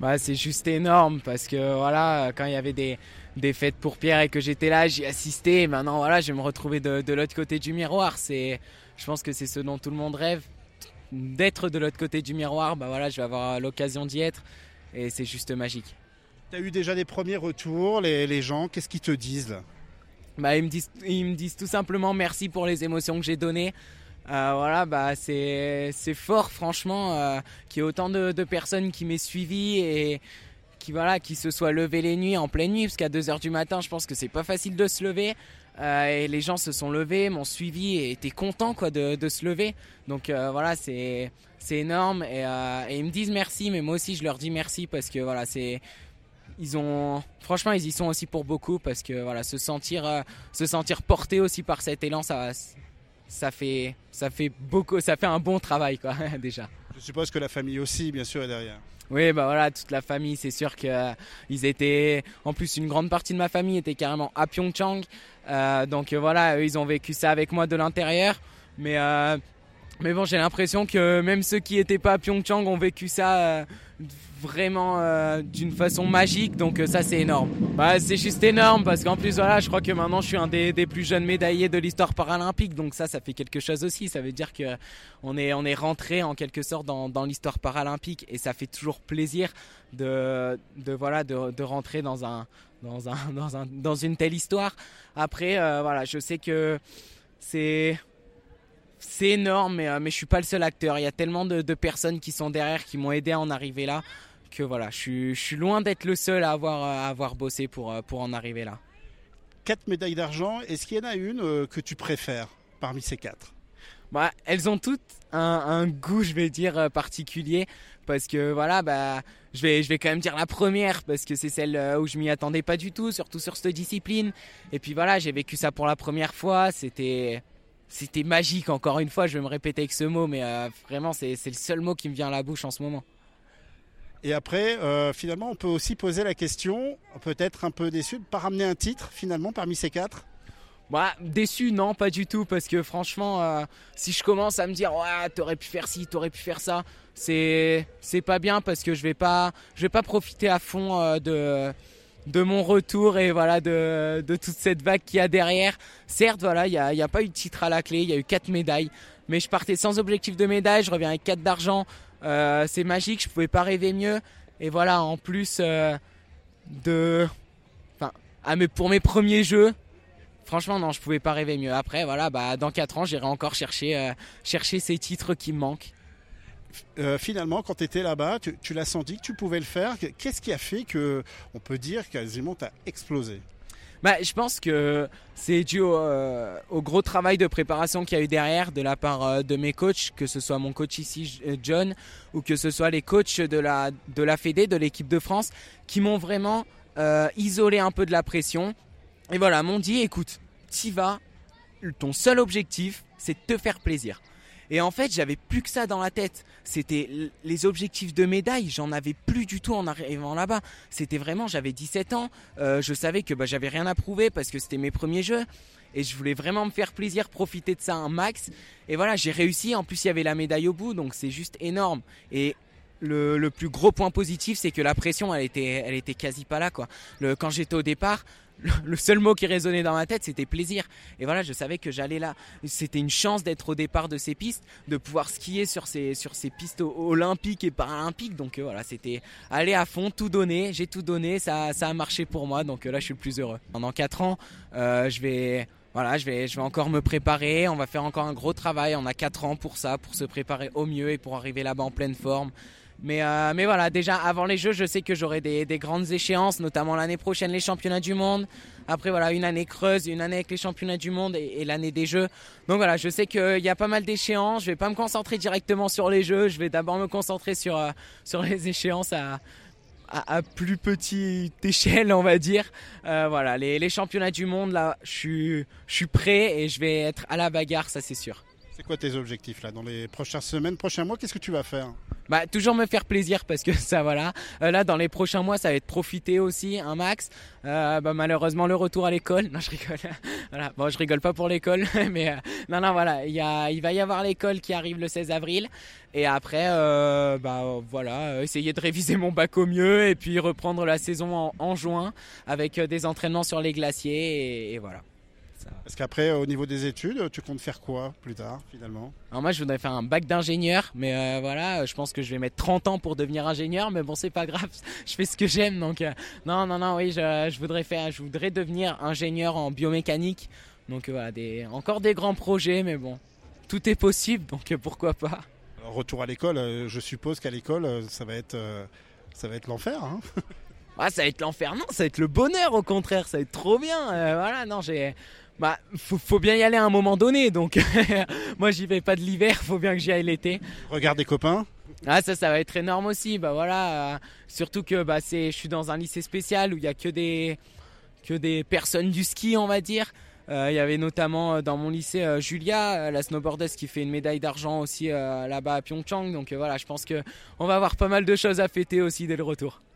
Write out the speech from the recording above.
Bah, c'est juste énorme parce que voilà, quand il y avait des fêtes pour Pierre et que j'étais là, j'y assistais. Et maintenant, voilà, je vais me retrouver de l'autre côté du miroir. Je pense que c'est ce dont tout le monde rêve, d'être de l'autre côté du miroir. Bah voilà, je vais avoir l'occasion d'y être et c'est juste magique. Tu as eu déjà des premiers retours, les gens, qu'est-ce qu'ils te disent là? Bah, ils me disent tout simplement merci pour les émotions que j'ai données. Voilà, bah c'est fort franchement qu'il y ait autant de personnes qui m'aient suivi et qui se soient levées les nuits en pleine nuit parce qu'à 2h du matin, je pense que c'est pas facile de se lever. Et les gens se sont levés, m'ont suivi et étaient contents quoi de se lever. Donc voilà, c'est énorme et ils me disent merci, mais moi aussi je leur dis merci parce que voilà, franchement ils y sont aussi pour beaucoup parce que voilà, se sentir porté aussi par cet élan, ça fait beaucoup, ça fait un bon travail quoi déjà. Je suppose que la famille aussi, bien sûr, est derrière. Oui, bah voilà, toute la famille, c'est sûr que ils étaient, en plus une grande partie de ma famille était carrément à Pyeongchang, donc voilà, eux, ils ont vécu ça avec moi de l'intérieur, mais bon, j'ai l'impression que même ceux qui n'étaient pas à Pyeongchang ont vécu ça vraiment d'une façon magique, donc ça c'est énorme. Bah, c'est juste énorme parce qu'en plus voilà, je crois que maintenant je suis un des plus jeunes médaillés de l'histoire paralympique, donc ça fait quelque chose aussi. Ça veut dire que on est rentré en quelque sorte dans l'histoire paralympique et ça fait toujours plaisir de rentrer dans une telle histoire. Après voilà, je sais que c'est énorme, mais je suis pas le seul acteur. Il y a tellement de personnes qui sont derrière, qui m'ont aidé à en arriver là, que voilà, je suis loin d'être le seul à avoir bossé pour en arriver là. 4 médailles d'argent, est-ce qu'il y en a une que tu préfères parmi ces 4? Bah, elles ont toutes un goût, je vais dire, particulier, parce que voilà, bah, je vais quand même dire la première, parce que c'est celle où je m'y attendais pas du tout, surtout sur cette discipline. Et puis voilà, j'ai vécu ça pour la première fois, c'était magique. Encore une fois, je vais me répéter avec ce mot, mais vraiment, c'est le seul mot qui me vient à la bouche en ce moment. Et après, finalement, on peut aussi poser la question, peut-être un peu déçu, de ne pas ramener un titre, finalement, parmi ces 4. Bah, déçu, non, pas du tout, parce que franchement, si je commence à me dire, ouais, t'aurais pu faire ci, t'aurais pu faire ça, c'est pas bien, parce que je vais pas profiter à fond de mon retour et voilà de toute cette vague qu'il y a derrière. Certes, voilà, il y a pas eu de titre à la clé, il y a eu 4 médailles, mais je partais sans objectif de médaille, je reviens avec 4 d'argent. C'est magique, je pouvais pas rêver mieux. Et voilà, en plus pour mes premiers jeux, franchement non, je pouvais pas rêver mieux. Après voilà, bah dans 4 ans, j'irai encore chercher ces titres qui me manquent. Finalement, quand tu étais là-bas, tu l'as senti que tu pouvais le faire. Qu'est-ce qui a fait que, on peut dire, quasiment tu as explosé? Bah, je pense que c'est dû au gros travail de préparation qu'il y a eu derrière de la part de mes coachs, que ce soit mon coach ici, John, ou que ce soit les coachs de la Fédé, de l'équipe de France, qui m'ont vraiment isolé un peu de la pression. Et voilà, m'ont dit, écoute, t'y vas, ton seul objectif, c'est de te faire plaisir. Et en fait, j'avais plus que ça dans la tête. C'était les objectifs de médaille, j'en avais plus du tout en arrivant là-bas. C'était vraiment, j'avais 17 ans, je savais que j'avais rien à prouver parce que c'était mes premiers jeux. Et je voulais vraiment me faire plaisir, profiter de ça un max. Et voilà, j'ai réussi. En plus, il y avait la médaille au bout, donc c'est juste énorme. Et le plus gros point positif, c'est que la pression, elle était quasi pas là, quoi. Quand j'étais au départ, le seul mot qui résonnait dans ma tête, c'était plaisir. Et voilà, je savais que j'allais là. C'était une chance d'être au départ de ces pistes, de pouvoir skier sur ces pistes olympiques et paralympiques. Donc voilà, c'était aller à fond, tout donner. J'ai tout donné, ça a marché pour moi. Donc là, je suis le plus heureux. Pendant 4 ans, je vais encore me préparer. On va faire encore un gros travail. On a 4 ans pour ça, pour se préparer au mieux et pour arriver là-bas en pleine forme. Mais voilà, déjà avant les Jeux, je sais que j'aurai des grandes échéances, notamment l'année prochaine les championnats du monde. Après voilà, une année creuse, une année avec les championnats du monde et l'année des Jeux. Donc voilà, je sais qu'il y a pas mal d'échéances. Je vais pas me concentrer directement sur les Jeux. Je vais d'abord me concentrer sur les échéances à plus petite échelle, on va dire. Voilà, les championnats du monde, là, je suis prêt et je vais être à la bagarre, ça c'est sûr. C'est quoi tes objectifs là dans les prochaines semaines, prochains mois? Qu'est-ce que tu vas faire? Bah, toujours me faire plaisir parce que ça, voilà. Là, dans les prochains mois, ça va être profiter aussi un max. Bah, malheureusement, le retour à l'école. Non, je rigole. Voilà. Bon, je rigole pas pour l'école, mais non, voilà. Il va y avoir l'école qui arrive le 16 avril. Et après, bah, voilà, essayer de réviser mon bac au mieux et puis reprendre la saison en juin avec des entraînements sur les glaciers et voilà. Parce qu'après, au niveau des études, tu comptes faire quoi plus tard, finalement? Alors moi, je voudrais faire un bac d'ingénieur, mais voilà, je pense que je vais mettre 30 ans pour devenir ingénieur, mais bon, c'est pas grave, je fais ce que j'aime, donc non, oui, je voudrais devenir ingénieur en biomécanique, donc voilà, encore des grands projets, mais bon, tout est possible, donc pourquoi pas. Alors, retour à l'école, je suppose qu'à l'école, ça va être l'enfer, hein. Ah, ça va être l'enfer, non, ça va être le bonheur, au contraire, ça va être trop bien, voilà, non, Bah, faut bien y aller à un moment donné, donc moi j'y vais pas de l'hiver, faut bien que j'y aille l'été. Regarde des copains. Ah, ça va être énorme aussi, bah voilà, surtout que bah je suis dans un lycée spécial où il y a que des personnes du ski, on va dire. Il y avait notamment dans mon lycée Julia, la snowboardeuse qui fait une médaille d'argent aussi là-bas à Pyeongchang, donc voilà, je pense que on va avoir pas mal de choses à fêter aussi dès le retour.